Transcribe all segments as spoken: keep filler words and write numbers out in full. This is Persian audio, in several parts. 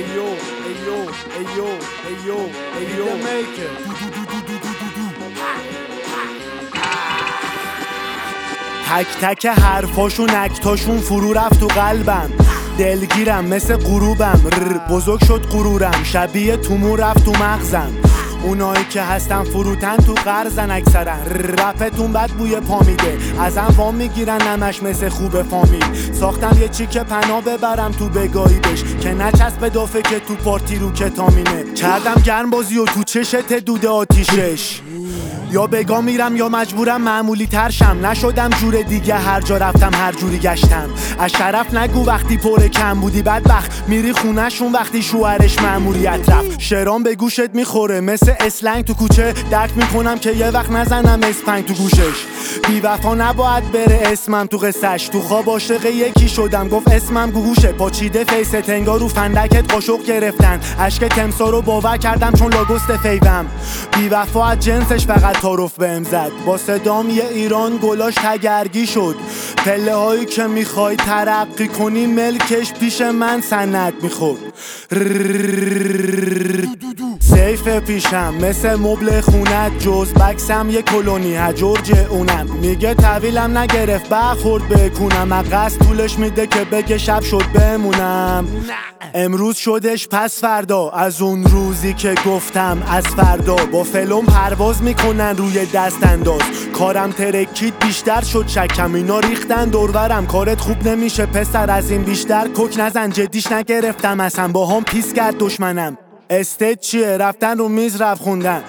ایو ایو ایو ایو ایو میکر دو دو دو دو دو دو دو. تک تک حرفاشون اکتاشون فرو رفت تو قلبم، دلگیرم مثل غروبم، بزرگ شد غرورم، شبیه تومور رفت تو مغزم. اونایی که هستن فروتن تو قرضن اکثرا، رپتون بد بوی پا میده، ازم وام میگیرن نمش مثل خوب فامیل. ساختم یه چیک پناه ببرم تو بگاهی بش که نچسب دافه که تو پارتی رو کتامینه. کردم گرم بازی و تو چشت دود آتیشش، یا بگا میرم یا مجبورم معمولی ترشم. نشدم جور دیگه، هر جا رفتم هر جوری گشتم. از شرف نگو وقتی پر کم بودی، بدبخت میری خونهشون وقتی شوهرش مأموریت رفت. شرام به گوشت میخوره مثل اسلنگ تو کوچه، درک میکنم که یه وقت نزنم اسپنگ تو گوشش. بی وفا نباید بره اسمم تو قصهش، تو خواب عاشق یکی شدم گفت اسمم گوگوشه. پاچیده فیست انگار رو فندکت قاشق گرفتن، اشک تمسا رو باور کردم چون لاگوست فیوم. بی وفا از جنسش فقط تعارف بهم زد، با صدام یه ایران گلاش تگرگی شد. پله هایی که میخوای ترقی کنی ملکش پیش من سند میخورد. سیف پیشم مثل مبل خونت، جز بکسم یه کلونی هجورج اونم. میگه طویلم نگرفت برخورد بکنم، اقصد طولش میده که بگه شب شد بمونم. امروز شدش پس فردا، از اون روزی که گفتم از فردا. با فلم پرواز میکنن روی دست انداز، کارم ترکید بیشتر شد شکم. اینا ریختن دورورم، کارت خوب نمیشه پسر از این بیشتر کوک نزن. جدیش نگرفتم اصلا، با هم پیس کرد دشمنم. استیج چیه؟ رفتن رو میز رفت خوندن.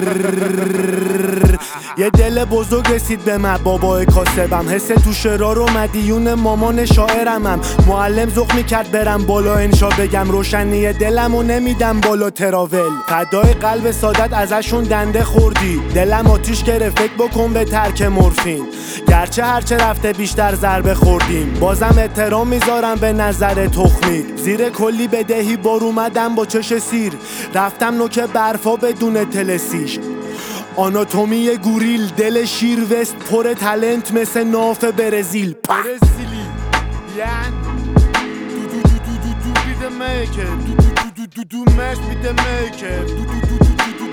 یه دل بزرگ رسید به من بابای کاسبم، حس تو شعرا رو مدیون مامان شاعرمم. معلم ذوق میکرد برم بالا انشا بگم، روشنی دلم و نمیدم بالا تراول. فدای قلب سادت ازشون دنده خوردی، دلم آتیش گرفت فکر بکن به ترک مورفین. گرچه هرچه رفته بیشتر ضربه خوردیم، بازم احترام میذارم به نظر تخمی. زیر کلی بدهی بار اومدم با چش سیر، رفتم نوک برفا بدون تلسیش. آناتومی گوریل، دل شیر وست پر تلنت مثل ناف برزیل. برزیلی یعنی دو دو دو دو دو دو بیده میکر، دو دو دو دو دو مرش بیده میکر، دو دو دو دو دو